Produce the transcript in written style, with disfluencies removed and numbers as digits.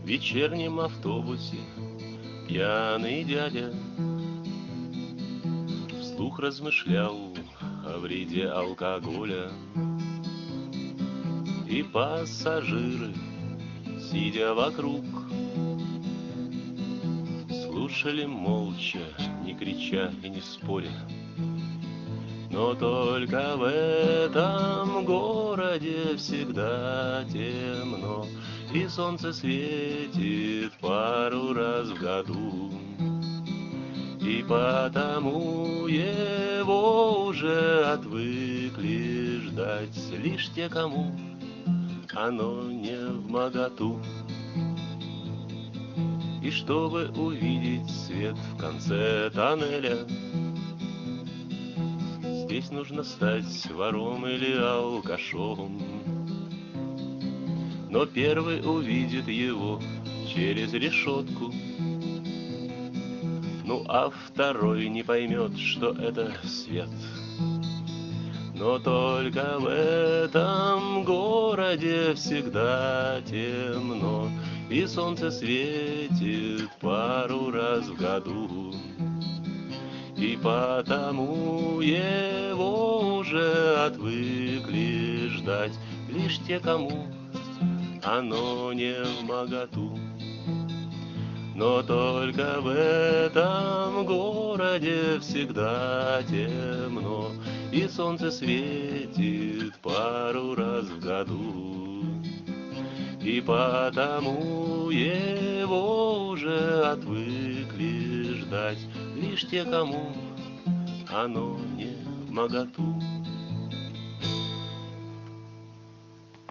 вечернем автобусе пьяный дядя вслух размышлял о вреде алкоголя. И пассажиры, сидя вокруг, слушали молча, не крича и не споря. Но только в этом городе всегда темно, и солнце светит пару раз в году. И потому его уже отвыкли ждать лишь те, кому оно не вмоготу. И чтобы увидеть свет в конце тоннеля, здесь нужно стать вором или алкашом. Но первый увидит его через решетку, ну а второй не поймет, что это свет. Но только в этом городе всегда темно, и солнце светит пару раз в году. И потому его уже отвыкли ждать лишь те, кому оно не вмоготу. Но только в этом городе всегда темно, и солнце светит пару раз в году. И потому его уже отвыкли ждать лишь те, кому оно не вмоготу.